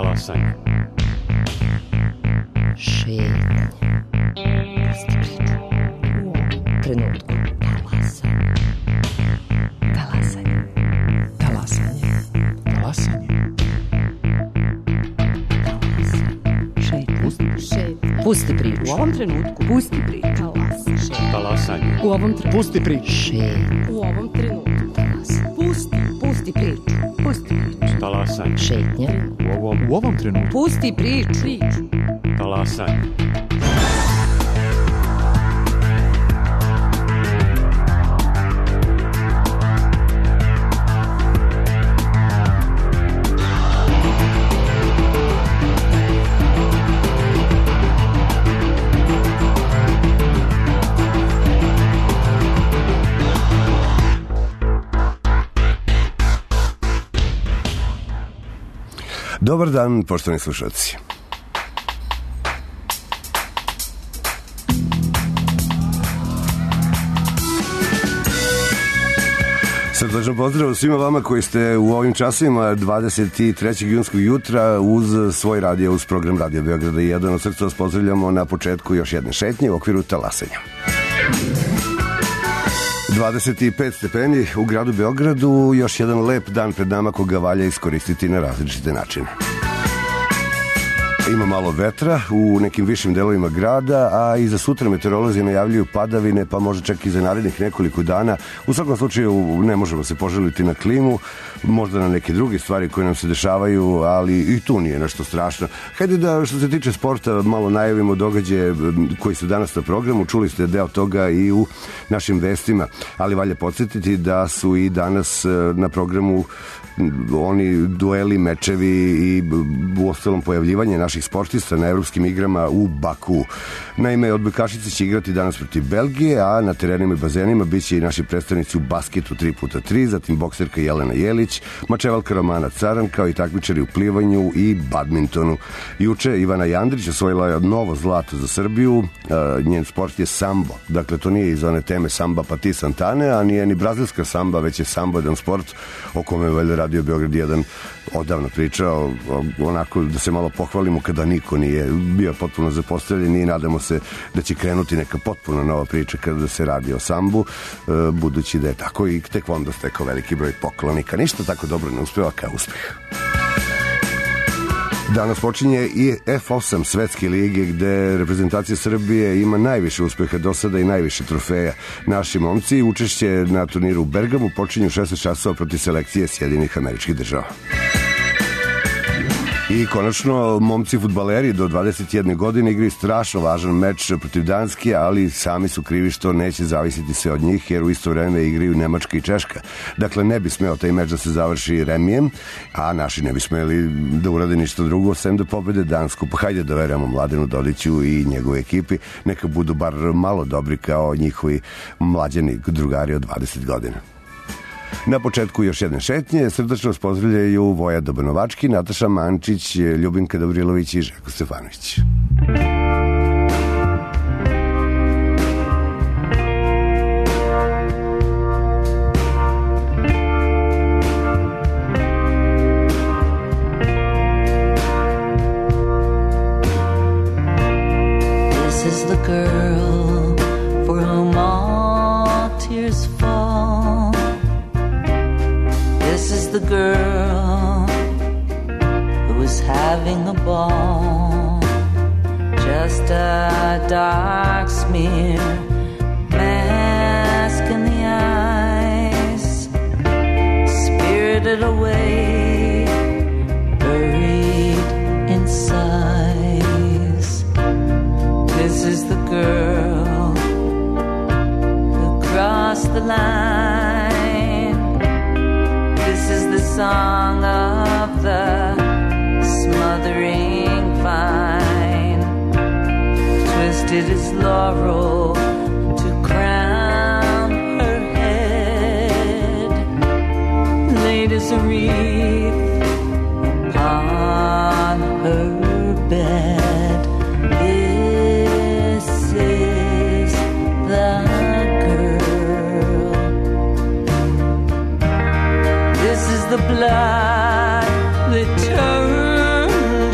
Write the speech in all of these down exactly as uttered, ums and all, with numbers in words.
Talasanje. Šetnje. Pusti priču. U ovom trenutku. Talasanje. Talasanje. Talasanje. Talasanje. Pusti priču. U ovom trenutku. Pusti priču. Talas. Talasanje. U ovom trenutku. Pusti priču. Šetnje. U ovom trenutku. Talas. Pusti. Pusti priču. Pusti priču. Talasanje. Šetnje. U ovom, U ovom trenutku. Pusti priču. Priču. talasanje. Dobar dan, poštovani slušalci. Srdačan pozdrav svima vama koji ste u ovim časovima dvadeset trećeg junskog jutra uz svoj radio, uz program Radio Beograda jedan. Od srca vas pozdravljamo na početku još jedne šetnje u okviru talasanja. dvadeset pet stepeni u gradu Beogradu, još jedan lep dan pred nama koga valja iskoristiti na različite načine. Ima malo vetra u nekim višim delovima grada, a i za sutra meteorolozi najavljuju padavine, pa možda čak i za narednih nekoliko dana. U svakom slučaju ne možemo se poželiti na klimu, možda na neke druge stvari koje nam se dešavaju, ali i tu nije nešto strašno. Hajde da, što se tiče sporta, malo najavimo događaje koji su danas na programu. Čuli ste deo toga i u našim vestima, ali valja podsjetiti da su i danas na programu oni dueli, mečevi i u ostalom pojavljivanje naših sportista na evropskim igrama u Baku. Naime, odbojkašice će igrati danas protiv Belgije, a na terenima i bazenima bit će i naši predstavnici u basketu tri puta tri, zatim bokserka Jelena Jelić, mačevalka Romana Caran, kao i takmičari u plivanju i badmintonu. Juče Ivana Jandrić osvojila novo zlato za Srbiju, njen sport je sambo. Dakle, to nije iz one teme samba pa ti Santane, a nije ni brazilska samba, već je sambo jedan sport o kome je valjda Radio Beograd jedan odavno pričao, onako da se malo pohvalimo kada niko nije bio potpuno zapostavljen i nadamo se da će krenuti neka potpuno nova priča kada se radi o sambu, budući da je tako i tekvondo stekao veliki broj poklonika. Ništa tako dobro ne uspeva kao uspeh. Danas počinje i F osam svetske lige gde reprezentacija Srbije ima najviše uspeha do sada i najviše trofeja. Naši momci učešće na turniru u Bergamu počinju u šesnaest časova protiv selekcije Sjedinjenih Američkih Država. I konačno, momci fudbaleri do dvadeset jedne godine igraju strašno važan meč protiv Danske, ali sami su krivi što neće zavisiti sve od njih, jer u isto vreme igraju Nemačka i Češka. Dakle, ne bi smeo taj meč da se završi remijem, a naši ne bi smeli da urade ništa drugo, sem da pobede Dansku. Pa hajde da verujemo Mladenu Dodiću i njegove ekipi, neka budu bar malo dobri kao njihovi mlađani drugari od dvadeset godina. Na početku još jedne šetnje, srdačno vas pozdravljaju Voja Dobanovački, Nataša Mančić, Ljubinka Davrilović i Željko Stefanović. This is the girl for whom all tears fall. This is the girl who is having a ball. Just a dark smear, mask in the eyes, spirited away, buried in sighs. This is the girl who crossed the line. This is the song of the smothering vine, twisted as laurel to crown her head, laid as a wreath upon her bed. This is the girl. This is the blood that turns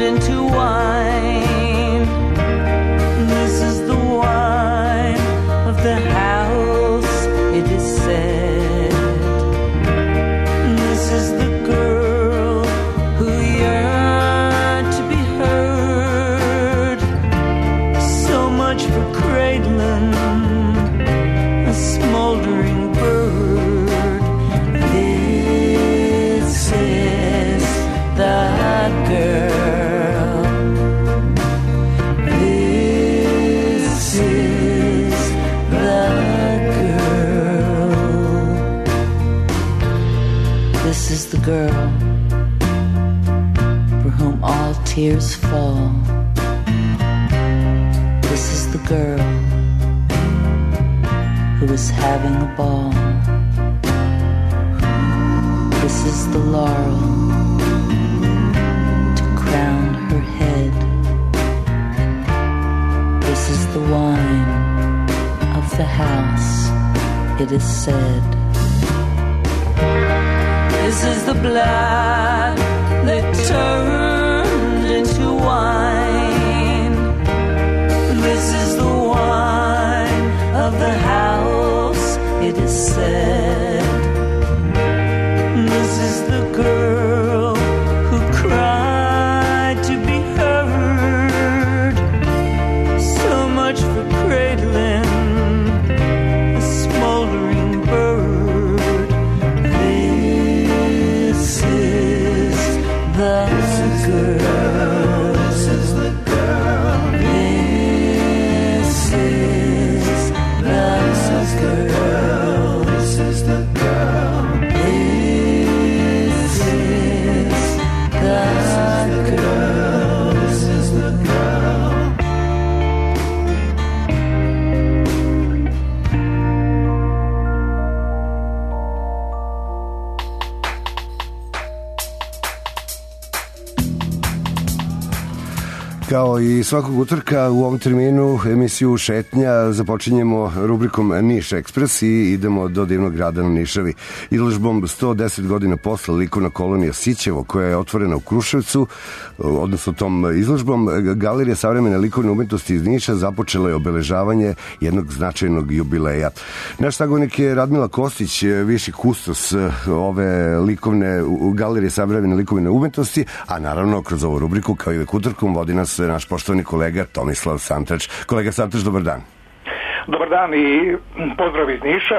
girl for whom all tears fall. This is the girl who is having a ball. This is the laurel to crown her head. This is the wine of the house, it is said. This is the blood that turned into wine. This is the wine of the house, it is said. This is the girl who cried to be heard. So much for cradling a smoldering bird. This is the girl. This is the girl. This is the girl. This is the girl. This is the girl. This is the girl. Kao i svakog utorka u ovom terminu emisiju Šetnja započinjemo rubrikom Niš Ekspres i idemo do divnog grada na Nišavi. Izložbom sto deset godina posle likovna kolonija Sićevo koja je otvorena u Kruševcu, odnosno tom izložbom Galerija savremene likovne umetnosti iz Niša započela je obeležavanje jednog značajnog jubileja. Naš sagovornik je Radmila Kostić, viši kustos ove likovne Galerije savremene likovne umetnosti, a naravno kroz ovu rubriku kao i uvek utorkom vodi nas naš poštovani kolega Tomislav Santrač. Kolega Santrač, dobar dan. Dobar dan i pozdrav iz Niša.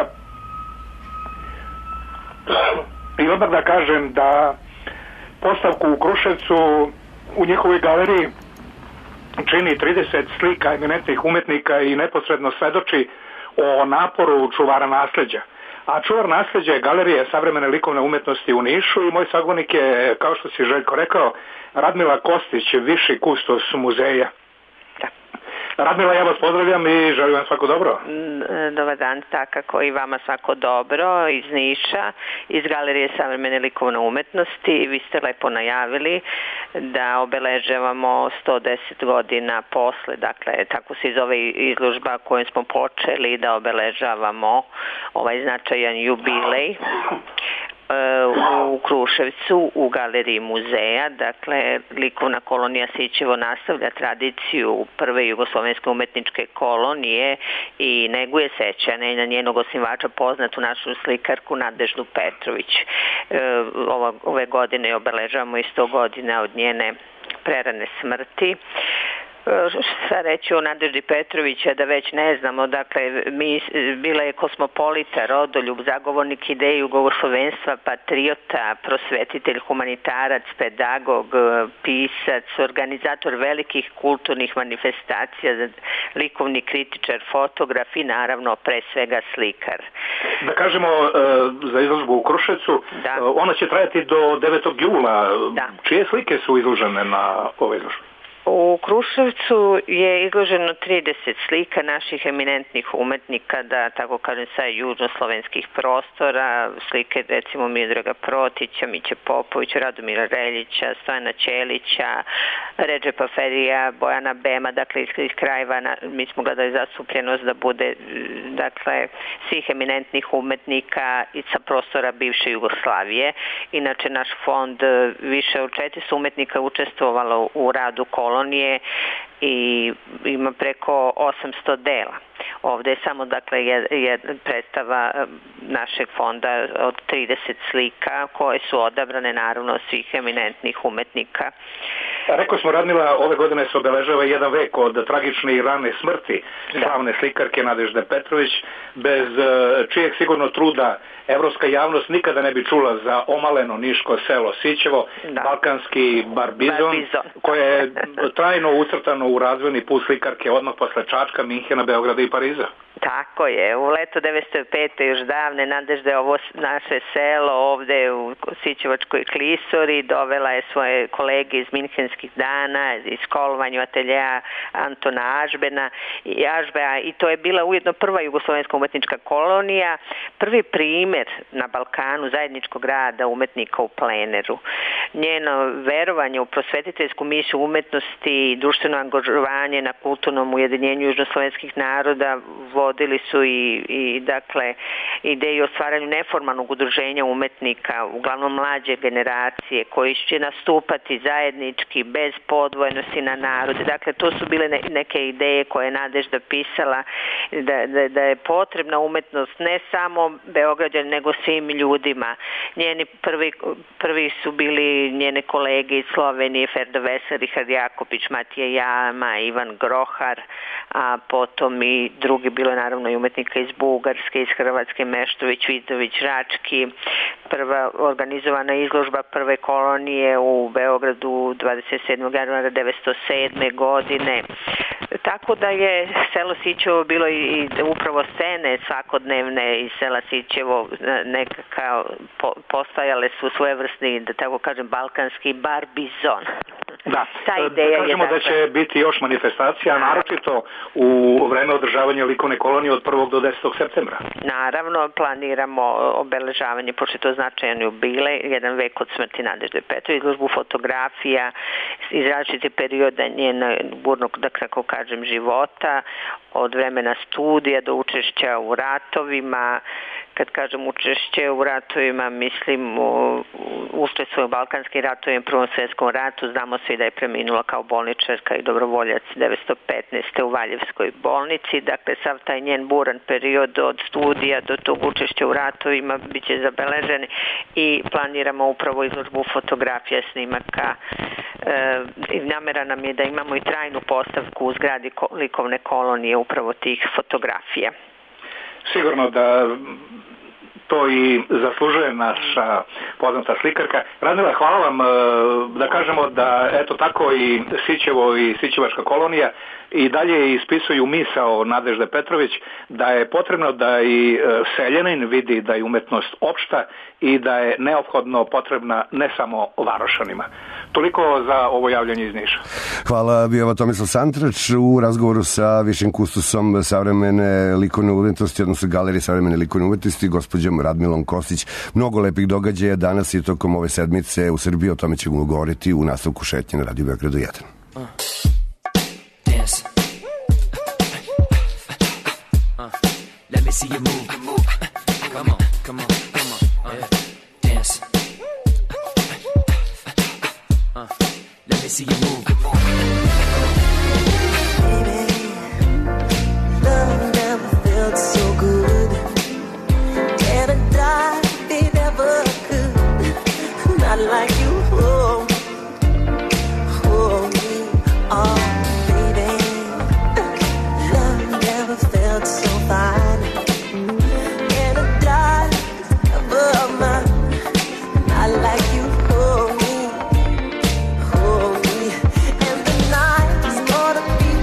I odmah da kažem da postavku u Kruševcu u njihovoj galeriji čini trideset slika eminentnih umetnika i neposredno svedoči o naporu čuvara nasleđa. A čuvar nasleđa je Galerija savremene likovne umetnosti u Nišu i moj sagovornik je, kao što si Željko rekao, Radmila Kostić, viši kustos muzeja. Radmila, ja vas pozdravljam i želim vam svako dobro. Dobar dan, takako i vama svako dobro iz Niša, iz Galerije savremene likovne umetnosti. Vi ste lepo najavili da obeležavamo sto deset godina posle, dakle tako se zove izložba kojom smo počeli da obeležavamo ovaj značajan jubilej u Kruševcu u Galeriji muzeja. Dakle, likovna kolonija Sićevo nastavlja tradiciju prve jugoslovenske umetničke kolonije i neguje sećanje na njenog osnivača, poznatu našu slikarku Nadeždu Petrović. Ove godine obeležavamo i sto godina od njene prerane smrti. Šta reći o Nadeždi Petrovića da već ne znamo, dakle mi, bila je kosmopolita, rodoljub, zagovornik ideje jugoslovenstva, patriota, prosvetitelj, humanitarac, pedagog, pisac, organizator velikih kulturnih manifestacija, likovni kritičar, fotograf i naravno pre svega slikar. Da kažemo za izložbu u Kruševcu, da. Ona će trajati do devetog jula. Da. Čije slike su izložene na ovoj izložbi? U Kruševcu je izloženo trideset slika naših eminentnih umetnika, da tako kažem, sa južnoslovenskih prostora, slike recimo Miodraga Protića, Miće Popovića, Radomira Reljića, Stojana Ćelića, Redžepa Ferija, Bojana Bema, dakle iz, iz krajeva na, mi smo gledali zastupljenost da bude dakle svih eminentnih umetnika i sa prostora bivše Jugoslavije. Inače naš fond više od četiristo umetnika učestvovalo u radu kolonije i ima preko osamsto dela. Ovde je samo dakle je predstava našeg fonda od trideset slika koje su odabrane naravno od svih eminentnih umetnika. Rekao smo, Radmila, ove godine se obeležava jedan vek od tragične i rane smrti slavne slikarke Nadežde Petrović, bez čijeg sigurno truda evropska javnost nikada ne bi čula za omaleno niško selo Sićevo, da. Balkanski Barbizon, Barbizon, koje je trajno ucrtano u razvojni put slikarke odmah posle Čačka, Minhena, Beograda i Pariza. Tako je, u leto devetsto pete još davne Nadežda je ovo naše selo ovde u Sićevačkoj klisuri, dovela je svoje kolege iz Minhenskih dana, iz školovanju ateljeja Antona Ažbena i Ažbea i to je bila ujedno prva jugoslovenska umetnička kolonija, prvi primer na Balkanu zajedničkog rada umetnika u pleneru. Njeno verovanje u prosvetiteljsku misiju umetnosti i društveno angažovanje na kulturnom ujedinjenju južnoslovenskih naroda vodili su i, i dakle ideju o stvaranju neformalnog udruženja umetnika, uglavnom mlađe generacije koji će nastupati zajednički bez podvojenosti na narode. Dakle, to su bile ne, neke ideje koje je Nadežda pisala da, da, da je potrebna umetnost ne samo Beograđanima nego svim ljudima. Njeni prvi, prvi su bili njene kolege iz Slovenije, Ferdo Vesel, Richard Jakopić, Matija Jama, Ivan Grohar, a potom i drugi, bilo je naravno i umetnika iz Bugarske, iz Hrvatske, Meštović, Vidović, Rački, prva organizovana izložba prve kolonije u Beogradu dvadeset sedmog januara devetsto sedme godine. Tako da je selo Sićevo bilo i upravo scene svakodnevne iz sela Sićevo nekako postajale su svojevrsni, da tako kažem, balkanski barbizon. Da, ta ideja da kažemo je, da će biti još manifestacija, naročito u vreme održavanja likovne kolonije od prvog do desetog septembra. Naravno, planiramo obeležavanje, pošto je to značajan jubilej, jedan vek od smrti Nadežde Petrović, izložbu fotografija iz različitih perioda njenog burnog, da tako kažem, života, od vremena studija do učešća u ratovima. Kad kažem učešće u ratovima, mislim učestvuje u Balkanskim ratovima, Prvom svjetskom ratu, znamo svi da je preminula kao bolničarka i dobrovoljac devetsto petnaeste. u Valjevskoj bolnici. Dakle, sav taj njen buran period od studija do tog učešća u ratovima bit će zabeležen i planiramo upravo izložbu fotografija, snimaka. E, i namera nam je da imamo i trajnu postavku u zgradi likovne kolonije upravo tih fotografija. Sigurno da to i zaslužuje naša poznata slikarka. Radmila, hvala vam, da kažemo da eto tako i Sićevo i Sićevačka kolonija i dalje ispisuju misao Nadežde Petrović da je potrebno da i seljanin vidi da je umetnost opšta i da je neophodno potrebna ne samo Varošanima. Toliko za ovo javljanje iz Niša. Hvala, bio Tomislav Santrač u razgovoru sa višim kustosom savremene likovne umetnosti, odnosno Galerije savremene likovne umetnosti, gospođom Radmilom Kostić. Mnogo lepih događaja danas i tokom ove sedmice u Srbiji, o tome ćemo govoriti u nastavku šetnje na Radio Beogradu jedan. Uh. Dance. Uh. Let me see you move. Come on, come on, come on. Uh. Dance. Uh. Let me see you move. Baby, love never felt so good. Can I die? They never could. Not like you. Oh, oh, me. Oh, baby, love never felt so fine. Can I die? Never mind. Not like you. Oh, me. Oh, me. And the night is gonna be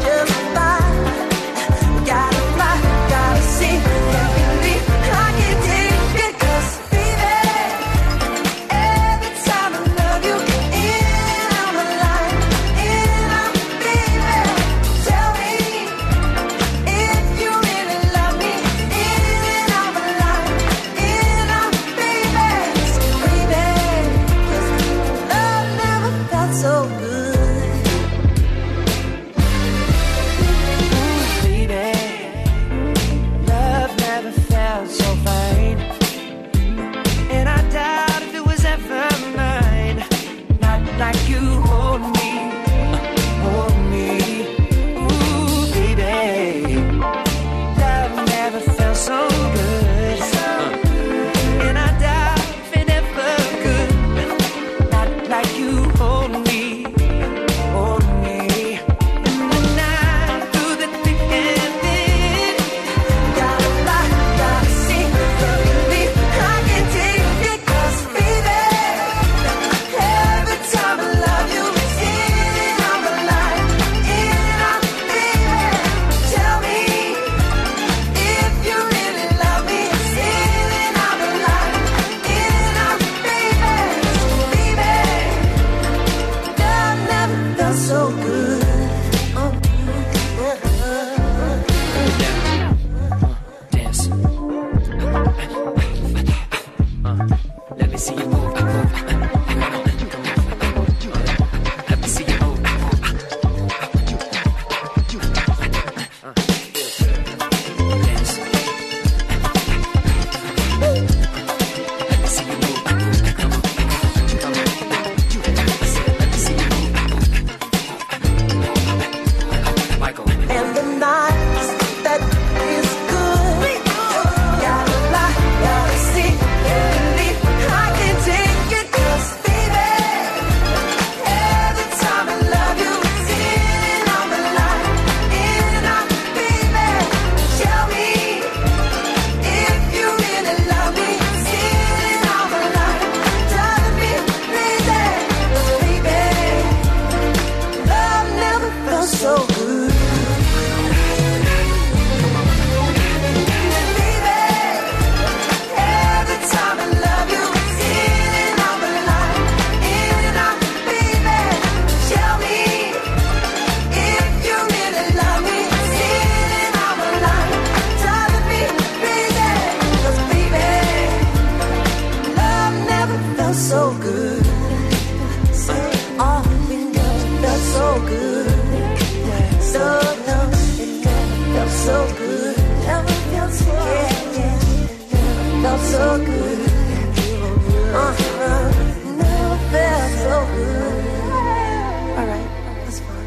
felt so good. Oh, we never felt so good. No, no, it never felt so good. Never felt so good. Yeah, yeah. Never felt so good. Uh-huh. Never felt so good. All right, that's fine.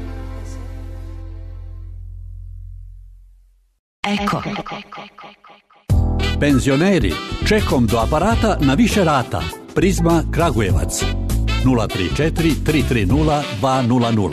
Eko. Penzioneri, čekom do aparata na više rata. Prizma Kragujevac. nula tri četiri tri tri nula dva nula nula.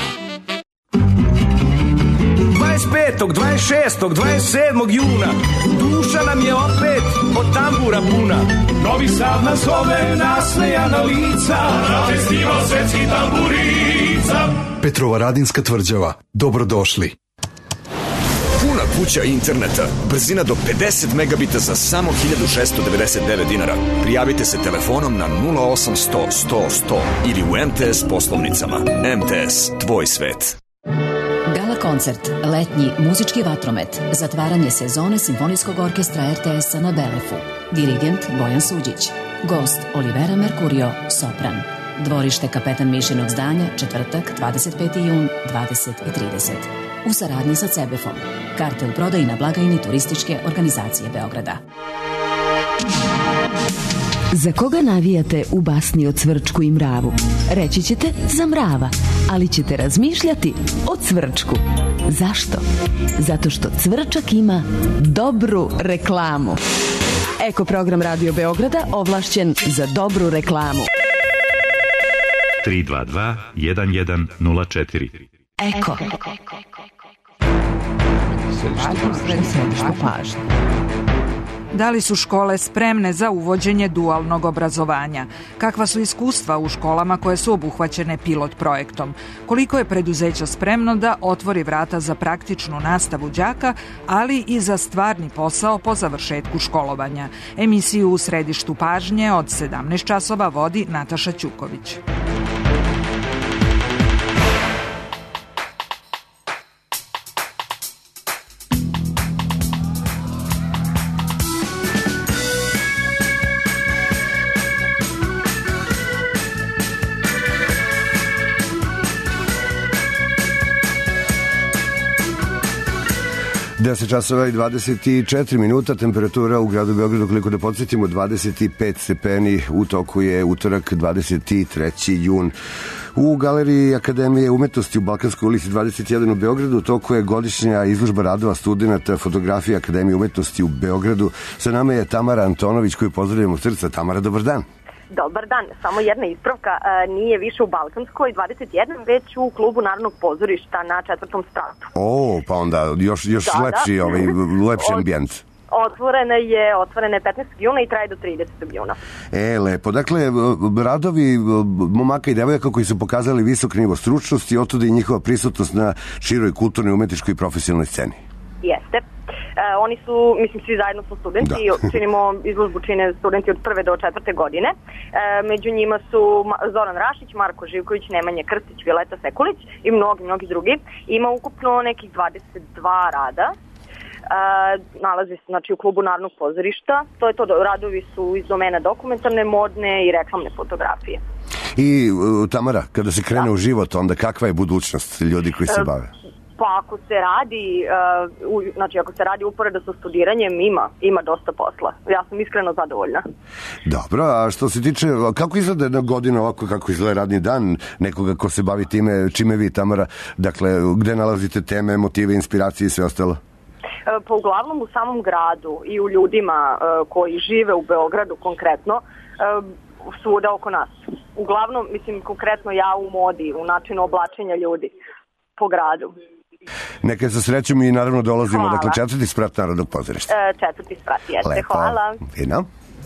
dvadeset petog, dvadeset šestog, dvadeset sedmog juna duša nam je opet od tambura puna. Novi Sad nas zove, nasmejana lica, na festival svetskih tamburica. Petrovaradinska tvrđava. Dobrodošli. Puna kuća interneta, brzina do pedeset megabita za samo hiljadu šessto devedeset devet dinara. Prijavite se telefonom na nula osam sto sto sto ili u M T S poslovnicama. M T S, tvoj svet. Gala koncert, letnji muzički vatromet, zatvaranje sezone Simfonijskog orkestra R T S-a na Belefu. Dirigent Bojan Suđić. Gost Olivera Mercurio, sopran. Dvorište Kapetan Mišinog zdanja, četvrtak, dvadeset peti jun, dvadeset i trideset. U saradnji sa Cebefom. Karte u prodaji na blagajni Turističke organizacije Beograda. Za koga navijate u basni o Cvrčku i mravu? Reći ćete za mrava, ali ćete razmišljati o Cvrčku. Zašto? Zato što Cvrčak ima dobru reklamu. Eko program Radio Beograda ovlašćen za dobru reklamu. tri dva dva jedan jedan nula četiri. Eko. Središte pažnje. Da li su škole spremne za uvođenje dualnog obrazovanja? Kakva su iskustva u školama koje su obuhvaćene pilot projektom? Koliko je preduzeća spremno da otvori vrata za praktičnu nastavu đaka, ali i za stvarni posao po završetku školovanja? Emisiju U središtu pažnje od sedamnaest časova vodi Nataša Ćuković. deset časova i dvadeset četiri minuta, temperatura u gradu Beogradu, koliko da podsjetimo, dvadeset pet stepeni, u toku je utorak dvadeset treći jun. U Galeriji Akademije umetnosti u Balkanskoj ulici dvadeset jedan u Beogradu u toku je godišnja izložba radova studenta fotografije Akademije umetnosti u Beogradu. Sa nama je Tamara Antonović, koju pozdravljamo od srca. Tamara, dobar dan. Dobar dan, samo jedna ispravka, nije više u Balkanskoj dvadeset jedan, već u klubu Narodnog pozorišta na četvrtom spratu. O, pa onda još, još da, lepši, da. Ovaj, lepši ambijent. Otvorena je, otvorena je petnaestog juna i traje do tridesetog juna. E, lepo. Dakle, radovi momaka i devojaka koji su pokazali visok nivo stručnosti, otuda i njihova prisutnost na široj kulturnoj, umetničkoj i profesionalnoj sceni. Jeste. E, oni su, mislim, svi zajedno su studenti, da. Činimo izložbu, čine studenti od prve do četvrte godine. E, među njima su Zoran Rašić, Marko Živković, Nemanja Krstić, Violeta Sekulić i mnogi, mnogi drugi. Ima ukupno nekih dvadeset dva rada. E, nalazi se, znači, u klubu Narodnog pozorišta. To je to, radovi su iz domena dokumentarne, modne i reklamne fotografije. I Tamara, kada se krene da. u život, onda kakva je budućnost ljudi koji se bave? Pa ako se radi, uh, znači ako se radi uporedo sa studiranjem, ima, ima dosta posla. Ja sam iskreno zadovoljna. Dobro, a što se tiče, kako izgleda jedna godina ovako, kako izgleda radni dan nekoga ko se bavi time, čime vi, Tamara, dakle, gde nalazite teme, motive, inspiracije i sve ostalo? Uh, pa uglavnom u samom gradu i u ljudima uh, koji žive u Beogradu konkretno, uh, svuda oko nas. Uglavnom, mislim, konkretno ja u modi, u načinu oblačenja ljudi po gradu. Neka sa srećom i naravno dolazimo. Hvala. Dakle, četvrti sprat Narodnog pozorišta. E, četvrti sprat, jeste. Lepo. Hvala. Fino.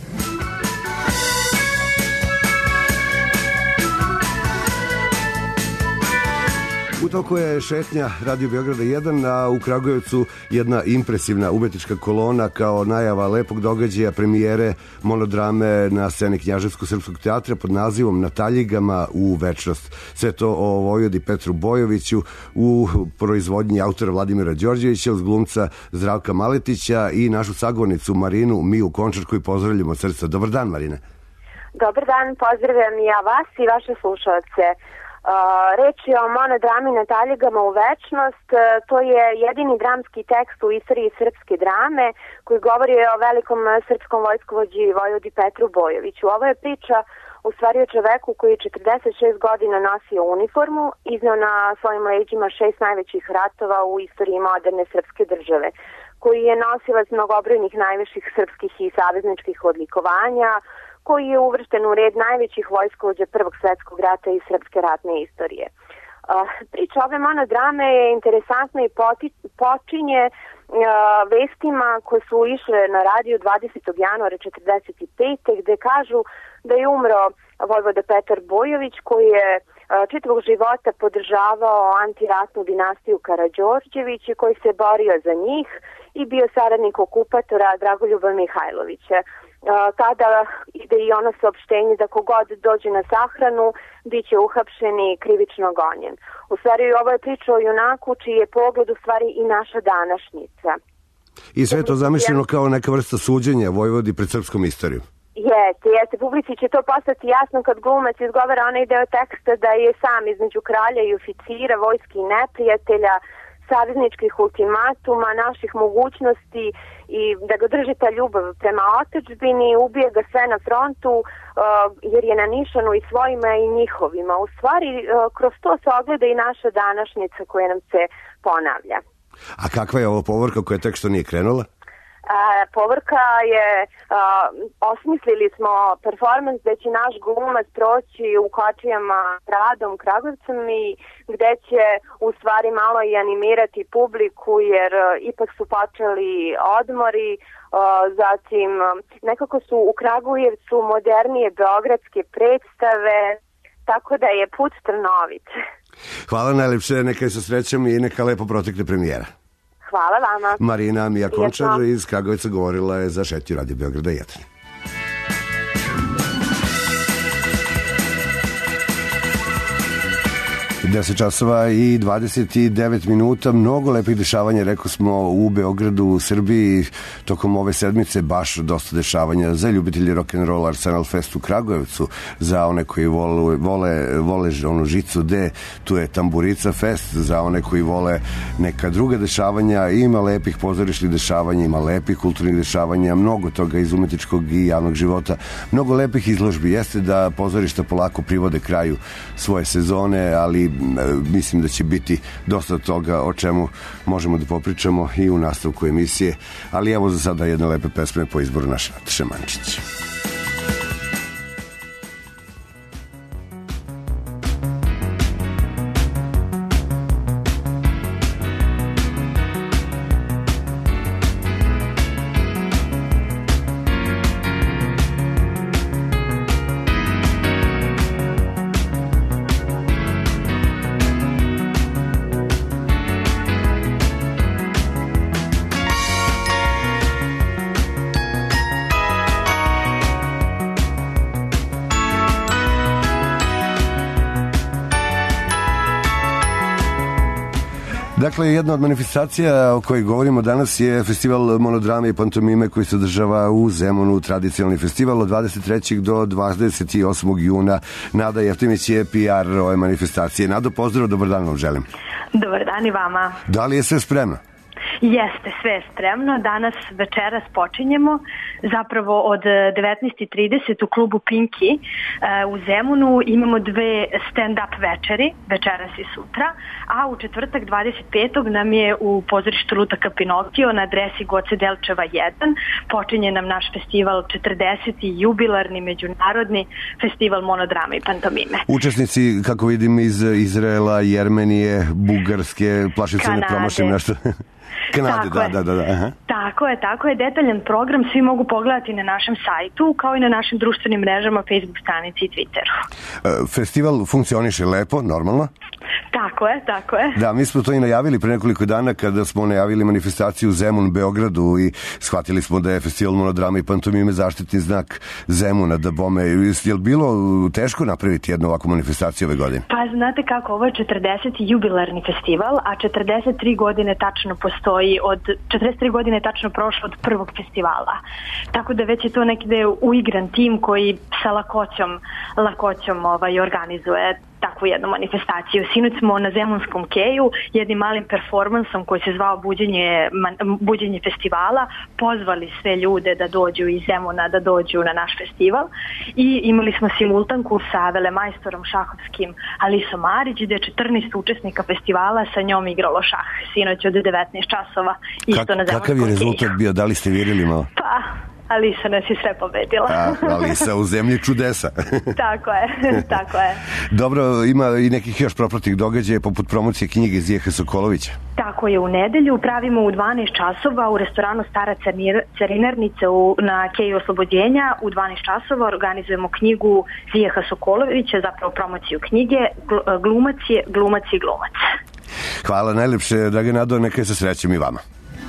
U toku je šetnja Radio Beograda jedan, a u Kragujevcu jedna impresivna umetnička kolona kao najava lepog događaja premijere monodrame na sceni Knjaževsko-srpskog teatra pod nazivom Na taljigama u večnost. Sve to o Vojvodi Petru Bojoviću u proizvodnji autora Vladimira Đorđevića uz glumca Zdravka Maletića i našu sagovornicu Marinu Miju Končar, koju pozdravljamo od srca. Dobar dan, Marine. Dobar dan, pozdravljam i ja vas i vaše slušalce. Uh, reč je o monodrami Na taljigama u večnost. Uh, to je jedini dramski tekst u istoriji srpske drame koji govori o velikom srpskom vojskovođi Vojvodi Petru Bojoviću. Ovo je priča u stvari o čoveku koji je četrdeset šest godina nosio uniformu, izneo na svojim leđima šest najvećih ratova u istoriji moderne srpske države, koji je nosilac mnogobrojnih najviših srpskih i savezničkih odlikovanja, koji je uvršten u red najvećih vojskovođa Prvog svetskog rata i srpske ratne istorije. Uh, priča ove monodrame je interesantna i poti, počinje uh, vestima koje su išle na radio dvadesetog januara četrdeset pete. gde kažu da je umro vojvoda Petar Bojović, koji je uh, čitavog života podržavao antiratnu dinastiju Karađorđević i koji se borio za njih i bio saradnik okupatora Dragoljuba Mihajlovića. Uh, tada ide i ono saopštenje da kogod dođe na sahranu bit će uhapšen i krivično gonjen. U stvari ovo je priča o junaku čiji je pogled u stvari i naša današnjica. I sve je to zamišljeno kao neka vrsta suđenja Vojvodi pred srpskom istorijom. Jeste, jeste. Publici će to postati jasno kad glumac izgovara onaj deo teksta da je sam između kralja i oficira, vojski i neprijatelja, savezničkih ultimatuma, naših mogućnosti i da ga drži ta ljubav prema otadžbini, ubije ga sve na frontu uh, jer je na nišanu i svojima i njihovima. U stvari, uh, kroz to se ogleda i naša današnjica koja nam se ponavlja. A kakva je ovo povorka koja tek što nije krenula? A, povorka je, a, osmislili smo performans gde će naš glumac proći u kočijama Radom, Kragujevcom i gde će u stvari malo i animirati publiku jer a, ipak su počeli odmori, a, zatim a, nekako su u Kragujevcu modernije beogradske predstave, tako da je put trnovit. Hvala najlepše, neka je sa srećom i neka lepo protekne premijera. Hvala vama. Marina Mija Končar iz Kragujevca govorila je za Šetnju Radio Beograda jedan. deset časova i dvadeset devet minuta, mnogo lepih dešavanja, rekao smo, u Beogradu, u Srbiji, tokom ove sedmice baš dosta dešavanja za ljubitelji rock'n'roll Arsenal Fest u Kragujevcu, za one koji vole, vole, vole onu žicu D, tu je Tamburica Fest, za one koji vole neka druga dešavanja, ima lepih pozorišnih dešavanja, ima lepih kulturnih dešavanja, mnogo toga iz umetničkog i javnog života, mnogo lepih izložbi. Jeste da pozorišta polako privode kraju svoje sezone, ali mislim da će biti dosta toga o čemu možemo da popričamo i u nastavku emisije, ali evo za sada jedne lepe pesme po izboru naše Nataše Mančić. Dakle, jedna od manifestacija o kojoj govorimo danas je festival monodrame i pantomime koji se održava u Zemunu, tradicionalni festival od dvadeset trećeg do dvadeset osmog juna. Nada Jeftimić je P R ove manifestacije. Nado, pozdrav, dobar dan vam želim. Dobar dan i vama. Da li je sve spremno? Jeste, sve je spremno. Danas večeras počinjemo. Zapravo od devetnaest i trideset u klubu Pinki u Zemunu imamo dve stand-up večeri, večeras i sutra, a u četvrtak dvadeset petog nam je u pozorištu Lutaka Pinokio na adresi Goce Delčeva jedan. Počinje nam naš festival četrdeseti jubilarni međunarodni festival monodrame i pantomime. Učesnici, kako vidim, iz Izraela, Jermenije, Bugarske, plašim se ne promašim nešto. Kanade, da, da, da, da. Aha. Tako je, tako je. Detaljan program svi mogu pogledati na našem sajtu, kao i na našim društvenim mrežama, Facebook stranici i Twitteru. Festival funkcioniše lepo, normalno? Tako je, tako je. Da, mi smo to i najavili pre nekoliko dana kada smo najavili manifestaciju Zemun Beogradu i shvatili smo da je festival monodrame i pantomime zaštitni znak Zemuna, da bome. Je li bilo teško napraviti jednu ovakvu manifestaciju ove godine? Pa znate kako, ovo je četrdeseti jubilarni festival, a četrdeset tri godine tačno po postoji od četrdeset tri godine tačno prošlo od prvog festivala. Tako da već je to nekde uigran tim koji sa lakoćom, lakoćom ovaj, organizuje takvu jednu manifestaciju. Sinoć smo na Zemunskom keju jednim malim performansom koji se zvao Buđenje, Buđenje festivala pozvali sve ljude da dođu iz Zemuna, da dođu na naš festival i imali smo simultanku sa velemajstorom šahovskim Alisom Marić gde je četrnaest učesnika festivala sa njom igralo šah sinoć od devetnaest časova isto Kak, na Zemunskom kakav je rezultat keju. bio? Da li ste vjerili malo? Pa, Alisa nas je sve pobedila. A, Alisa u zemlji čudesa. Tako je, tako je. Dobro, ima i nekih još propratnih događaja poput promocije knjige Zijehe Sokolovića. Tako je, u nedelju pravimo u dvanaest časova u restoranu Stara carinarnica u, na Keju Oslobođenja. U dvanaest časova organizujemo knjigu Zijeha Sokolovića, zapravo promociju knjige. Glumac je, glumac i glumac. Hvala najlepše, drage Nado, neka je sa srećom i vama.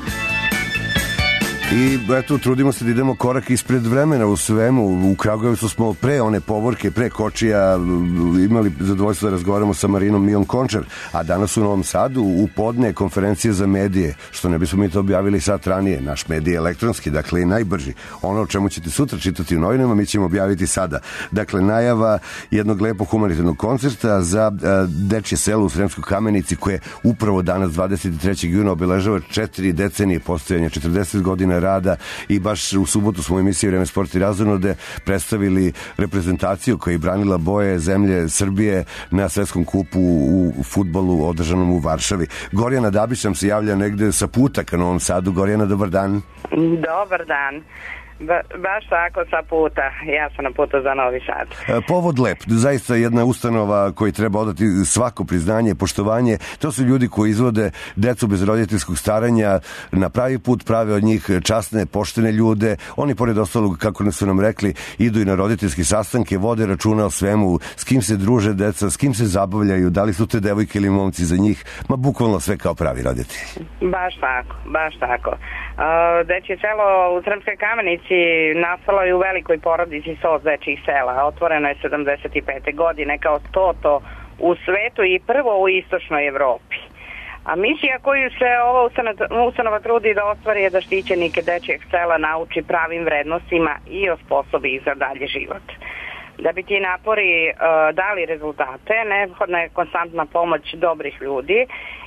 I eto, trudimo se da idemo korak ispred vremena u svemu. U Kragujevcu smo pre one povorke, pre kočija imali zadovoljstvo da razgovaramo sa Marinom Mijom Končar, a danas u Novom Sadu u podne konferencije za medije, što ne bismo mi to objavili sat ranije, naš medij je elektronski, dakle i najbrži. Ono o čemu ćete sutra čitati u novinama mi ćemo objaviti sada. Dakle, najava jednog lepog humanitarnog koncerta za dečje selo u Sremskoj Kamenici koje upravo danas dvadeset trećeg juna obeležava četiri decenije postojanja, četrdeset godina rada i baš u subotu smo u emisiji Vreme sporta i razonode predstavili reprezentaciju koja je branila boje zemlje Srbije na svetskom kupu u fudbalu održanom u Varšavi. Gorjana Dabić nam se javlja negde sa puta ka Novom Sadu. Gorjana, dobar dan. Dobar dan. Ba, baš tako sa puta. Ja sam na putu za Novi Sad. Povod lep. Zaista jedna ustanova koji treba odati svako priznanje, poštovanje. To su ljudi koji izvode decu bez roditeljskog staranja na pravi put, prave od njih časne, poštene ljude. Oni, pored ostalog, kako su nam rekli, idu i na roditeljske sastanke, vode računa o svemu, s kim se druže deca, s kim se zabavljaju, da li su te devojke ili momci za njih. Ma bukvalno sve kao pravi roditelji. Baš tako, baš tako. Dečje selo u Sremskoj Kamenici nastalo je u velikoj porodici S O S dečjih sela. Otvoreno je sedamdeset pete godine kao stoto u svetu i prvo u istočnoj Evropi. A misija koju se ova ustanova trudi da ostvari je da štićenike dečjeg sela nauči pravim vrednostima i osposobi ih za dalje život. Da bi ti napori uh, dali rezultate, neophodna je konstantna pomoć dobrih ljudi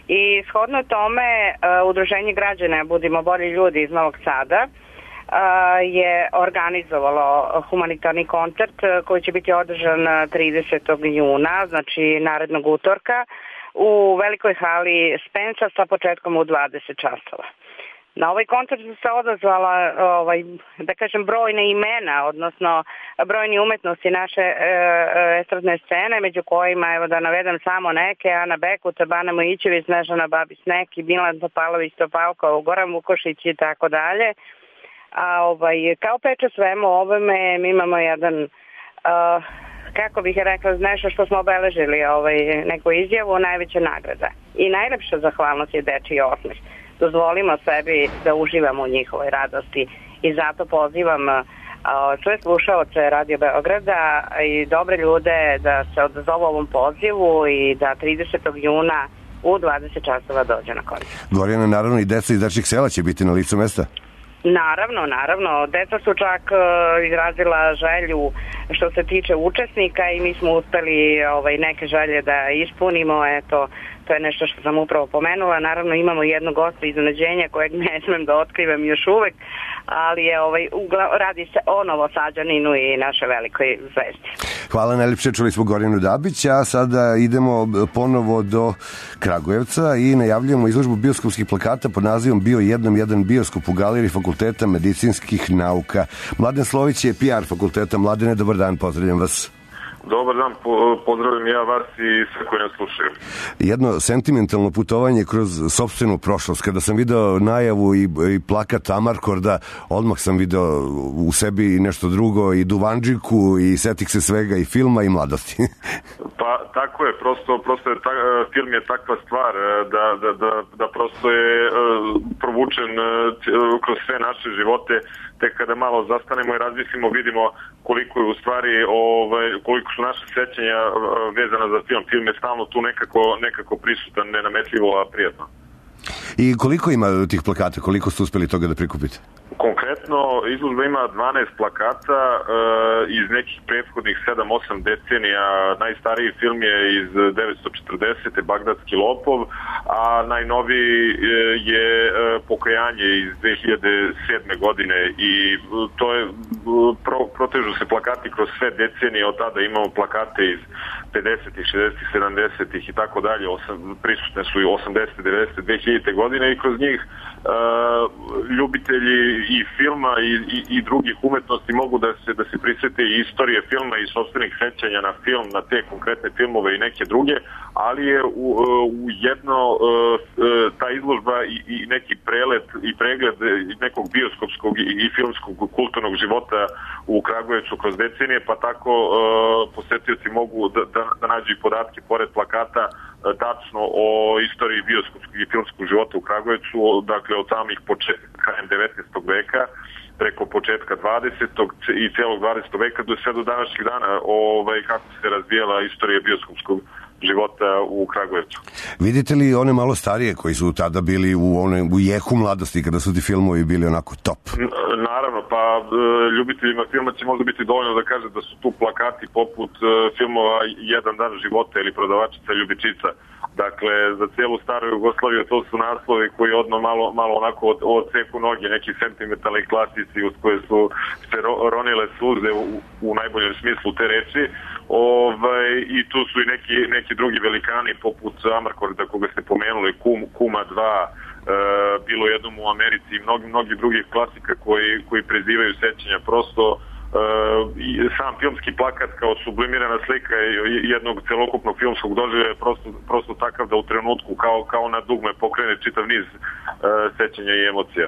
i shodno tome uh, Udruženje građana Budimo bolji ljudi iz Novog Sada uh, je organizovalo humanitarni koncert koji će biti održan tridesetog juna, znači narednog utorka, u velikoj hali Spensa sa početkom u dvadeset časova. Na ovaj koncert su se odazvala, ovaj, da kažem, brojne imena, odnosno brojni umetnosti naše e, estradne scene, među kojima, evo da navedem samo neke, Ana Bekuta, Bana Mojićević, Snežana Babić-Neki, Milan Topalović-Topalko, Goran Vukošić i tako dalje. A ovaj, kao peče svemu ovome mi imamo jedan, uh, kako bih rekla, nešto što smo obeležili, ovaj, neku izjavu, najveća nagrada. I najlepša zahvalnost je dečiji osmeh. Dozvolimo sebi da uživamo u njihovoj radosti i zato pozivam sve slušaoce Radio Beograda i dobre ljude da se odazovu ovom pozivu i da tridesetog juna u dvadeset časova dođe na koncert. Gorjana, naravno i deca iz dečjeg sela će biti na licu mesta. Naravno, naravno. Deca su čak uh, izrazila želju što se tiče učesnika i mi smo uspeli ovaj, neke želje da ispunimo. Eto, to je nešto što sam upravo pomenula. Naravno, imamo jedno gosta iznenađenja kojeg ne smem da otkrivam još uvek, ali je ovaj, ugla, radi se o Novosađaninu i naše velikoj zvezdi. Hvala najlepše, čuli smo Gorjanu Dabić, a sada idemo ponovo do Kragujevca i najavljujemo izložbu bioskopskih plakata pod nazivom Bio jednom jedan bioskop u galeriji Fakulteta medicinskih nauka. Mladen Slović je P R fakulteta. Mladene, dobar dan, pozdravljam vas. Dobar dan, po, pozdravljam ja vas i sve koji nas slušaju. Jedno sentimentalno putovanje kroz sopstvenu prošlost. Kada sam video najavu i, i plakat Amarkorda, odmah sam video u sebi nešto drugo, i Duvanđiku, i setih se svega, i filma, i mladosti. Pa tako je, prosto, prosto je ta, film je takva stvar da, da, da, da prosto je uh, provučen uh, kroz sve naše živote. Tek kada malo zastanemo i razmislimo, vidimo koliko je u stvari, ovaj, koliko su naše sećanja vezana za film. Film je stalno tu nekako, nekako prisutan, nenametljivo, a prijatno. I koliko ima tih plakata, koliko ste uspeli toga da prikupite? Konkretno, izložba ima dvanaest plakata e, iz nekih prethodnih sedam osam decenija. Najstariji film je iz devetsto četrdesete. Bagdadski lopov, a najnoviji je e, Pokajanje iz dve hiljade sedme. godine i to je, pro, protežu se plakati kroz sve decenije, od tada imamo plakate iz pedesetih, šezdesetih, sedamdesetih i tako dalje, prisutne su i osamdesete, devedesete, dve hiljadite. godine i kroz njih Uh, ljubitelji i filma i, i, i drugih umetnosti mogu da se da se prisete i istorije filma i sopstvenih sećanja na film, na te konkretne filmove i neke druge, ali je u, u jedno uh, ta izložba i, i neki prelet i pregled nekog bioskopskog i, i filmskog kulturnog života u Kragujevcu kroz decenije, pa tako uh, posetioci mogu da, da, da nađu i podatke pored plakata tačno o istoriji bioskopskog i filmskog života u Kragujevcu, dakle od samih početka krajem devetnaestog. veka preko početka dvadesetog. i celog dvadesetog. veka do sve do današnjeg dana, ovaj, kako se razvijala istorija bioskopskog života u Kragujevcu. Vidite li one malo starije koji su tada bili u, one, u jeku mladosti kada su ti filmovi bili onako top? Naravno, pa ljubiteljima filma će možda biti dovoljno da kaže da su tu plakati poput filmova Jedan dan života ili Prodavačica ljubičica. Dakle, za cijelu staru Jugoslaviju to su naslovi koji odmah malo, malo onako od, od ceku noge, neki sentimentalni klasici uz koje su se ro, ronile suze u, u najboljem smislu te reči. Ovaj, i tu su i neki, neki drugi velikani poput Amarkorda koga ste pomenuli, Kum, Kuma dva, e, bilo jednom u Americi i mnogi, mnogi drugih klasika koji, koji prezivaju sećanja. Prosto Uh, sam filmski plakat kao sublimirana slika jednog celokupnog filmskog doživljaja je prosto, prosto takav da u trenutku kao, kao na dugme pokrene čitav niz uh, sećanja i emocija.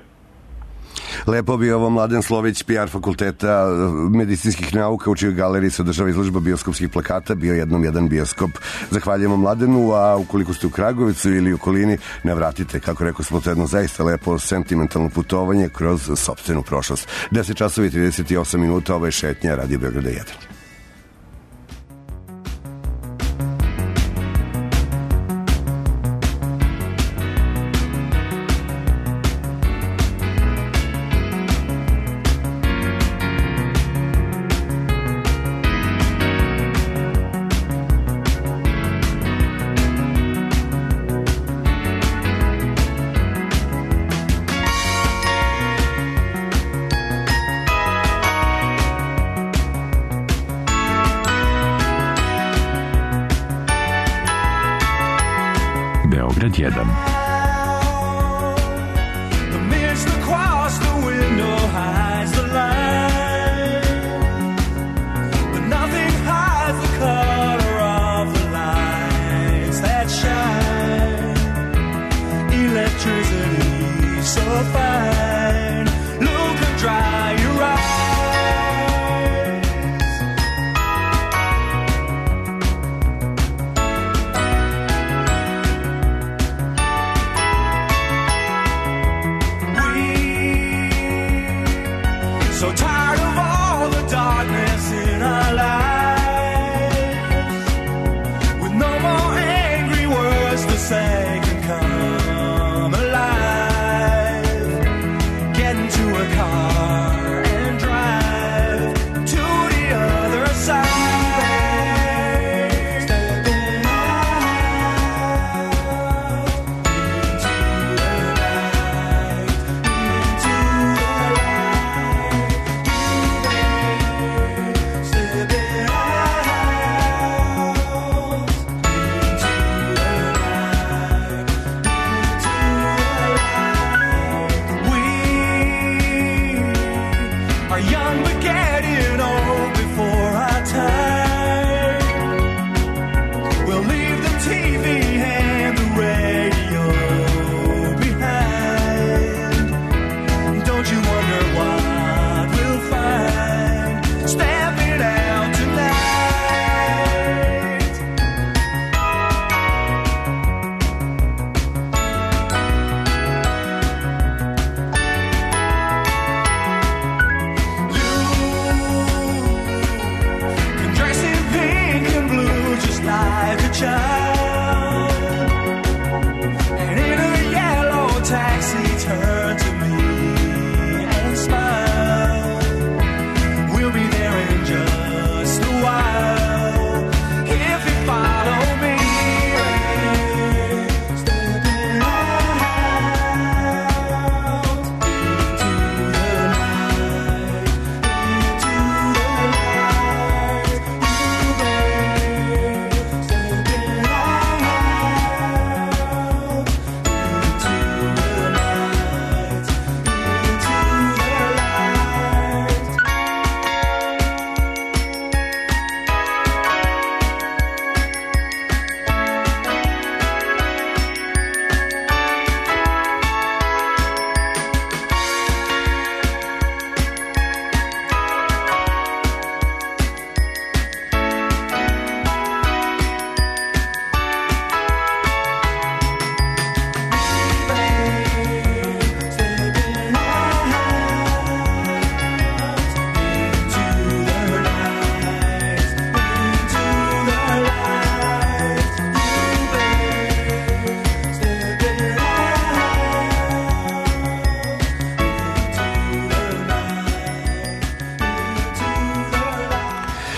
Lepo bi ovo Mladen Slović, P R fakulteta medicinskih nauka, u čijoj galeriji se održava izložba bioskopskih plakata, bio jednom jedan bioskop. Zahvaljujemo Mladenu, a ukoliko ste u Kragovicu ili u okolini, ne vratite, kako rekao smo, to jedno zaista lepo sentimentalno putovanje kroz sopstvenu prošlost. deset časova i trideset osam minuta, ovo je šetnja Radio Beograda jedan. Beograd jedan.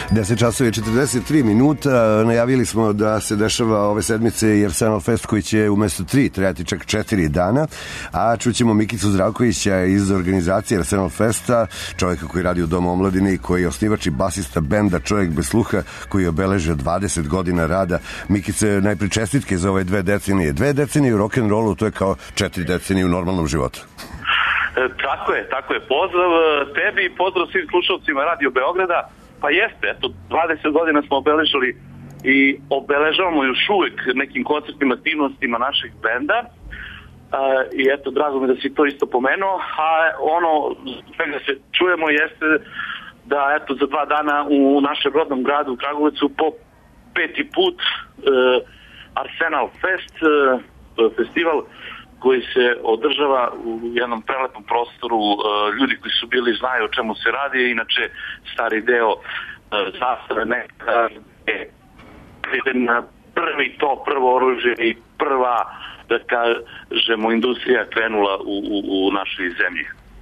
deset časova i četrdeset tri minuta. Najavili smo da se dešava ove sedmice i Arsenal Fest koji će umesto tri trajati čak četiri dana, a čućemo Mikicu Zdravkovića iz organizacije Arsenal Festa, čovjeka koji radi u Domu omladine i koji je osnivač i basista benda Čovjek bez sluha, koji je obeležio dvadeset godina rada. Mikice, najpre čestitke za ove dve decenije. Dve decenije u rock'n'rollu, to je kao četiri decenije u normalnom životu. E, tako je, tako je. Pozdrav tebi i pozdrav svim slušalcima Radio Beograda. Pa jeste, eto, dvadeset godina smo obeležili i obeležavamo još uvijek nekim koncertnim aktivnostima našeg benda. E, I eto, drago mi da si to isto pomenuo. A ono čega se čujemo jeste da eto za dva dana u našem rodnom gradu u Kragujevcu po peti put e, Arsenal Fest, e, festival koji se održava u jednom prelepom prostoru. E, ljudi koji su bili znaju o čemu se radi, inače stari deo e, zastave neka je na prvi to, prvo oružje i prva, da kažemo, industrija krenula u, u, u našoj zemlji.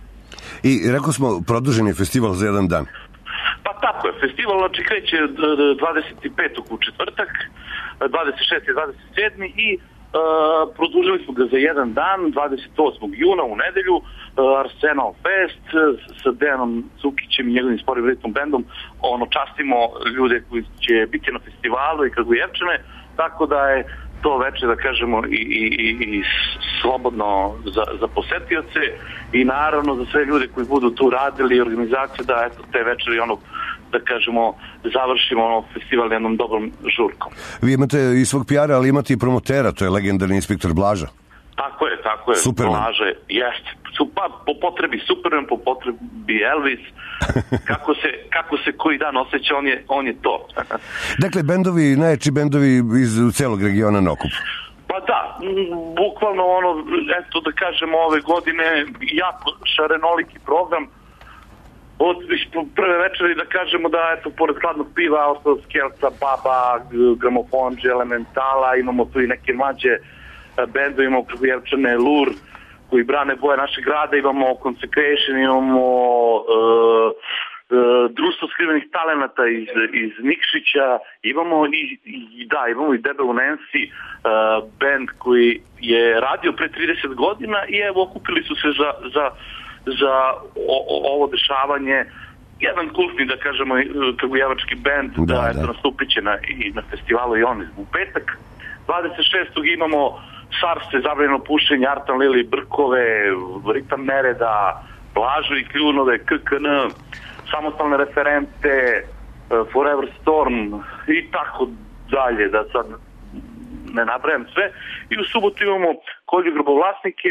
I rekao smo, produžen je festival za jedan dan. Pa tako je, festival znači kreće dvadeset petog u četvrtak, dvadeset šestog i dvadeset sedmog i uh, produžili smo ga za jedan dan, dvadeset osmog juna u nedelju, uh, Arsenal Fest sa Dejanom Cukićem i njegovim sporim ritmom bendom. Ono, častimo ljude koji će biti na festivalu i Kragujevčane, tako da je to veče, da kažemo, i, i, i slobodno za, za posetioce i naravno za sve ljude koji budu tu radili i organizacije, da eto te večeri ono, da kažemo, završimo ono festival jednom dobrom žurkom. Vi imate i svog P R-a, ali imate i promotera, to je legendarni inspektor Blaža. Tako je, tako je. Superman. Blaže, jeste. Pa, po potrebi Superman, po potrebi Elvis. Kako se, kako se koji dan osjeća, on je, on je to. Dakle, bendovi, najjači bendovi iz celog regiona na okupu. Pa da, bukvalno ono, eto da kažemo, ove godine jako šarenoliki program. Od prve večeri da kažemo da, eto, pored hladnog piva, ostao Skelca, Baba, Gramofonđe, Elementala, imamo tu i neke mlađe bendu, imamo Kragujevčane, Lur, koji brane boje našeg grada, imamo Consecration, imamo uh, uh, Društvo skrivenih talenata iz, iz Nikšića, imamo i, i da, imamo i Debelu Nancy, uh, band koji je radio pre trideset godina i evo okupili su se za, za, za o, o, ovo dešavanje. Jedan kultni, da kažemo, kragujevački band, da, da, eto, nastupit će na, i na festivalu i on u petak. dvadeset šestog imamo Sarse, Zabranjeno pušenje, Artan Lili, Brkove, Ritam Nereda, Blažu i Kljunove, K K N, Samostalne referente, Forever Storm i tako dalje, da sad ne nabrajam sve. I u subotu imamo Kolju Grobovlasnike,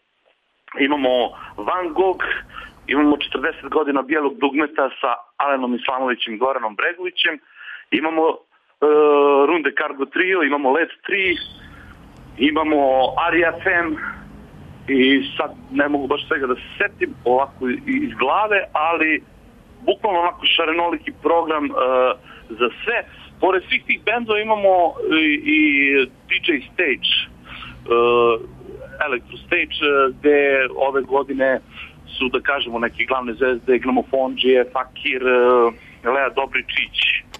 imamo Van Gogh, imamo četrdeset godina bijelog dugmeta sa Alenom Islamovićem i Goranom Bregovićem, imamo uh, Runde Cargo Trio, imamo Led tri, imamo Arija F M i sad ne mogu baš svega da se setim ovako iz glave, ali bukvalno onako šarenoliki program uh, za sve. Pored svih tih bendova imamo i, i D J Stage, uh, Electro Stage, uh, gde ove godine su, da kažemo, neke glavne zvezde, Gramofonđije, Fakir, uh, Lea Dobričić.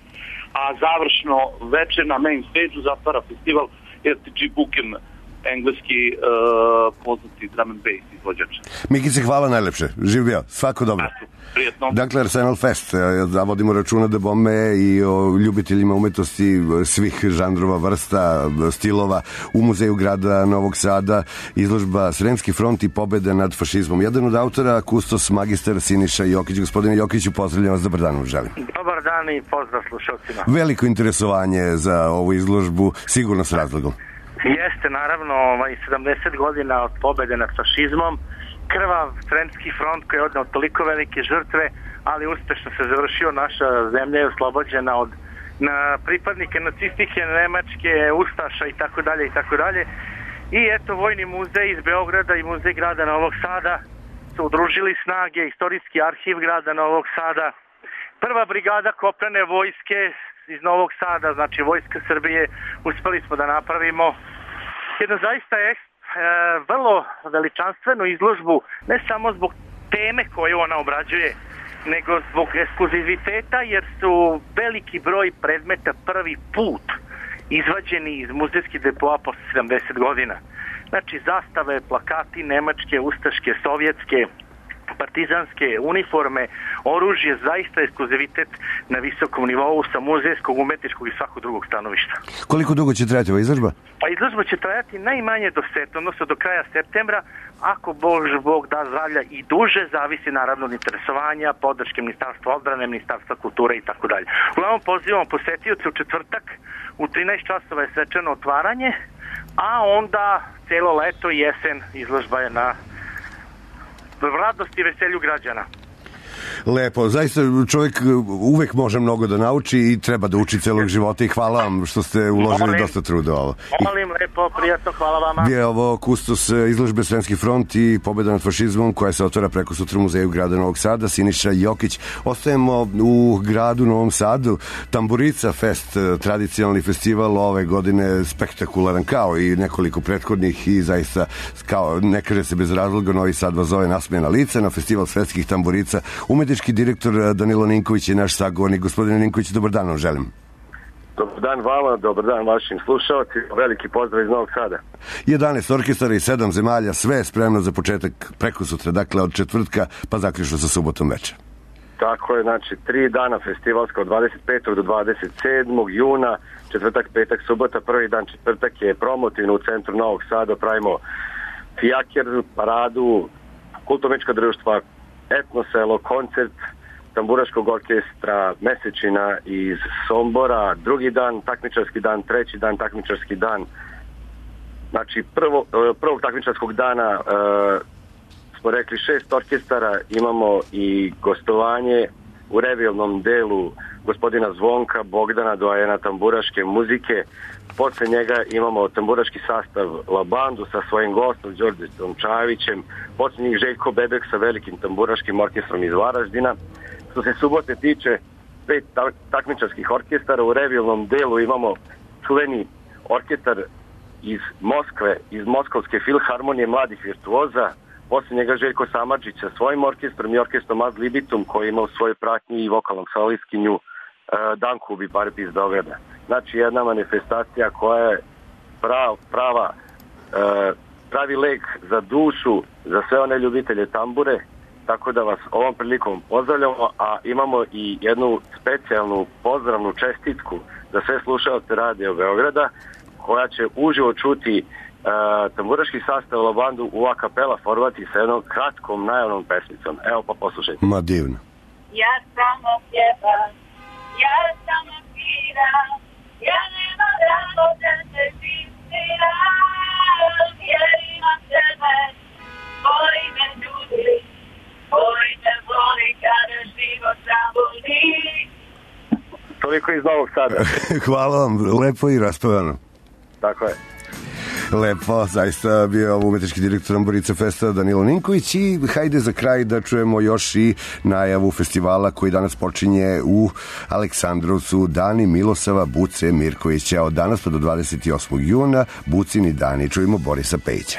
A završno večer na main stage-u zatvara festival R T G Buken, engleski uh, poznati drum and bass izvođač. Mikice, hvala najlepše. Živ bio. Svako dobro. Prijetno. Dakle, Arsenal Fest. Da vodimo računa da bome i o ljubiteljima umetnosti svih žanrova, vrsta, stilova u Muzeju grada Novog Sada, izložba Sremski front i pobeda nad fašizmom. Jedan od autora, kustos magistar Siniša Jokić. Gospodine Jokiću, pozdravljam vas, dobar dan vam želim. Dobar dan i pozdrav slušalcima. Veliko interesovanje za ovu izložbu, sigurno s razlogom. Jeste, naravno, ovaj, sedamdeset godina od pobede nad fašizmom, krvav Sremski front koji je odneo toliko velike žrtve, ali uspešno se završio, naša zemlja je oslobođena od na pripadnike nacistike, Nemačke, Ustaša i tako dalje i tako dalje. I eto, Vojni muzej iz Beograda i Muzej grada Novog Sada su udružili snage, istorijski arhiv grada Novog Sada, prva brigada kopnene vojske iz Novog Sada, znači Vojska Srbije, uspeli smo da napravimo jednu zaista je, e, vrlo veličanstvenu izložbu, ne samo zbog teme koju ona obrađuje, nego zbog ekskluziviteta, jer su veliki broj predmeta prvi put izvađeni iz muzejskih depoa posle sedamdeset godina. Znači zastave, plakati, nemačke, ustaške, sovjetske, partizanske uniforme, oružje, zaista ekskluzivitet na visokom nivou sa muzejskog, umetničkog i svakog drugog stanovišta. Koliko dugo će trajati ova izložba? Pa izložba će trajati najmanje do set, odnosno do kraja septembra, ako Bog, Bog da zdravlja i duže, zavisi naravno od interesovanja, podrške Ministarstva odbrane, Ministarstva kulture i tako dalje. Uglavnom pozivamo posetioce u četvrtak, u trinaest časova je svečano otvaranje, a onda celo leto i jesen izložba je na radosti i veselju građana. Lepo, zaista čovjek uvek može mnogo da nauči i treba da uči celog života i hvala vam što ste uložili molim, dosta truda ovo. Molim, lepo, prijatno, hvala vama. Bio je ovo kustos izložbe Sremski front i pobjeda nad fašizmom koja se otvara preko sutra u muzeju grada Novog Sada, Siniša Jokić. Ostajemo u gradu Novom Sadu. Tamburica Fest, tradicionalni festival ove godine, spektakularan kao i nekoliko prethodnih i zaista, kao ne kaže se bez razloga, Novi Sad vas zove nasmejana lica na festival svetskih tamburica. Umetnički direktor Danilo Ninković je naš sagovornik. Gospodine Ninković, dobar dan vam želim. Dobar dan vama, dobar dan vašim slušalcima, veliki pozdrav iz Novog Sada. jedanaest orkestara i sedam zemalja, sve je spremno za početak preko sutra, dakle od četvrtka pa zaključno sa subotom večer. Tako je, znači tri dana festivalska od dvadeset petog do dvadeset sedmog juna, četvrtak, petak, subota, prvi dan četvrtak je promotivno u centru Novog Sada, pravimo fijaker, paradu, kulturno-umetnička društva, etno selo, koncert tamburaškog orkestra, mesečina iz Sombora, drugi dan takmičarski dan, treći dan takmičarski dan. Znači prvo, prvog takmičarskog dana e, smo rekli šest orkestara, imamo i gostovanje u revijalnom delu gospodina Zvonka Bogdana, doajena tamburaške muzike. Posle njega imamo tamburaški sastav La Bandu sa svojim gostom Đorđetom Čajevićem, posle njih Željko Bebek sa velikim tamburaškim orkestrom iz Varaždina. Što se subote tiče, pet takmičarskih orkestara, u revijalnom delu imamo čuveni orkestar iz Moskve, iz Moskovske filharmonije mladih virtuoza, posle njega Željko Samardžić sa svojim orkestrom i orkestrom Ad Libitum koji ima u svojoj pratnji i vokalnom solistkinju Danku Bibarbi iz Beograda. Znači jedna manifestacija koja je prav, prava pravi lek za dušu, za sve one ljubitelje tambure, tako da vas ovom prilikom pozdravljamo, a imamo i jednu specijalnu pozdravnu čestitku za sve slušalce Radio Beograda, koja će uživo čuti uh, tamburaški sastav La Bandu u a kapela formati sa jednom kratkom najavnom pesmicom. Evo pa poslušajte. Ma divno. Ja samo pjevam, ja samo sviram, ja nemam razloga se vistiram, jer imam tebe, koji me ljudi, koji me voli kada život zaboli. Toliko iz Novog Sada. Hvala vam, lepo i raspevano. Tako je. Lepo, zaista bio je ovo umetnički direktor Tamburica Festa Danilo Ninković i hajde za kraj da čujemo još i najavu festivala koji danas počinje u Aleksandrovcu, Dani Milosava Buce Mirkovića. Od danas pa do dvadeset osmog juna Bucini dani. Čujemo Borisa Pejića.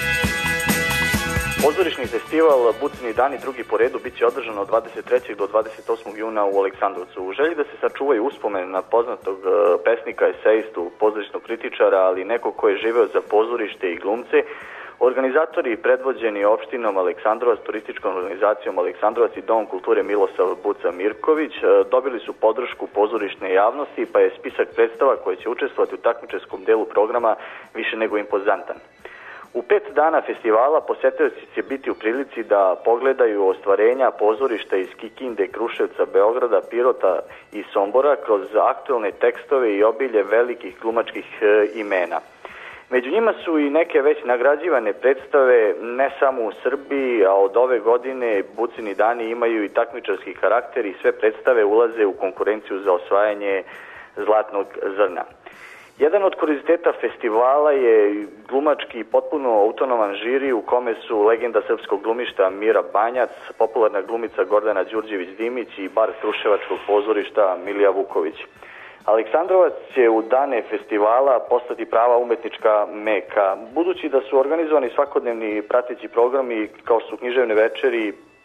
Pozorišni festival Bucini dani drugi po redu bit će održan od dvadeset trećeg do dvadeset osmog juna u Aleksandrovcu. U želji da se sačuvaju uspomen na poznatog pesnika, esejistu, pozorišnog kritičara, ali neko ko je živeo za pozorište i glumce, organizatori predvođeni opštinom Aleksandrovac, turističkom organizacijom Aleksandrovac i Dom kulture Milosav Buca Mirković dobili su podršku pozorišne javnosti, pa je spisak predstava koje će učestvovati u takmičarskom delu programa više nego impozantan. U pet dana festivala posetioci će biti u prilici da pogledaju ostvarenja pozorišta iz Kikinde, Kruševca, Beograda, Pirota i Sombora kroz aktuelne tekstove i obilje velikih glumačkih imena. Među njima su i neke već nagrađivane predstave ne samo u Srbiji, a od ove godine Bucini dani imaju i takmičarski karakter i sve predstave ulaze u konkurenciju za osvajanje zlatnog zrna. Jedan od kurioziteta festivala je glumački potpuno autonoman žiri u kome su legenda srpskog glumišta Mira Banjac, popularna glumica Gordana Đurđević-Dimić i bar Kruševačkog pozorišta Milija Vuković. Aleksandrovac će u dane festivala postati prava umetnička meka. Budući da su organizovani svakodnevni prateći programi kao su književne večeri,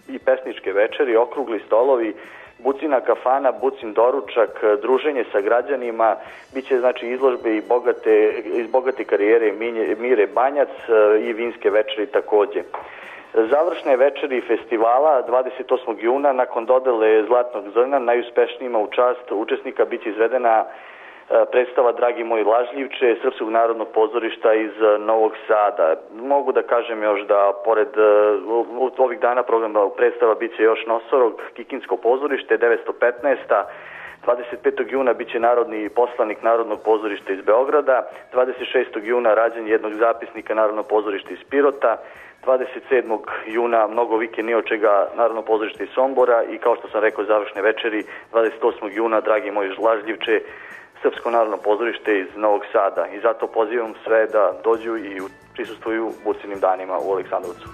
i pesničke večeri, okrugli stolovi, Bucina kafana, Bucin doručak, druženje sa građanima, bit će znači izložbe i bogate, iz bogate karijere Mire Banjac i vinske večeri takođe. Završne večeri festivala dvadeset osmog juna nakon dodele Zlatnog zrna najuspešnijima u čast učesnika biće izvedena predstava Dragi moj lažljivče Srpskog narodnog pozorišta iz Novog Sada. Mogu da kažem još da pored ovih dana programa predstava biće još Nosorog, Kikinsko pozorište, devetsto petnaesta dvadeset petog juna biće narodni poslanik Narodnog pozorišta iz Beograda, dvadeset šestog juna rađenje jednog zapisnika Narodnog pozorišta iz Pirota, dvadeset sedmog juna mnogo vike ni od čega Narodno pozorište iz Sombora i kao što sam rekao završne večeri dvadeset osmog juna Dragi moj lažljivče Srpsko narodno pozorište iz Novog Sada i zato pozivam sve da dođu i prisustvuju Bucinim danima u Aleksandrovcu.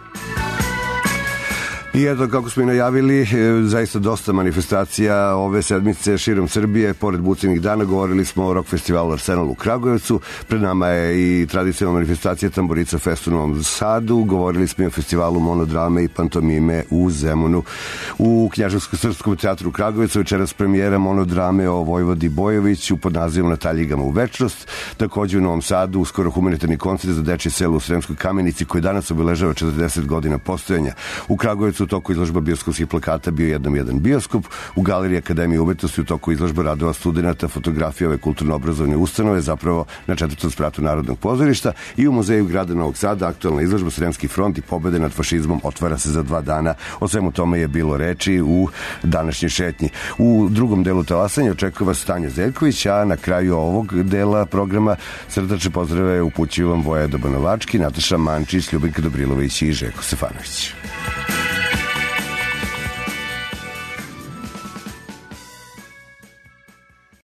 I eto, kako smo i najavili, zaista dosta manifestacija ove sedmice širom Srbije. Pored Bucinih dana govorili smo o rock festivalu Arsenal u Kragujevcu. Pred nama je i tradicionalna manifestacija Tamburica Fest u Novom Sadu. Govorili smo i o festivalu monodrame i pantomime u Zemunu. U Knjaževsko-srpskom teatru u Kragujevcu večeras premijera monodrame o Vojvodi Bojoviću pod nazivom Na taljigama u večnost. Takođe u Novom Sadu uskoro humanitarni koncert za dečje selo u Sremskoj Kamenici koji danas obeležava četrdeset godina postojanja. U Kragujevcu u toku izložba bioskopskih plakata Bio jednom jedan bioskop, u Galeriji Akademije umetnosti u toku izložba radova studenta fotografije ove kulturno-obrazovne ustanove, zapravo na četvrtom spratu Narodnog pozorišta, i u Muzeju grada Novog Sada aktualna izložba Sremski front i pobede nad fašizmom otvara se za dva dana. O svemu tome je bilo reči u današnjoj šetnji. U drugom delu talasanja očekuje vas Tanja Zeljković, a na kraju ovog dela programa srdačne pozdrave upućuju vam Voja Dobanovački, Nataša Mančić, Ljubinka Dobrilović i Željko Stefanović.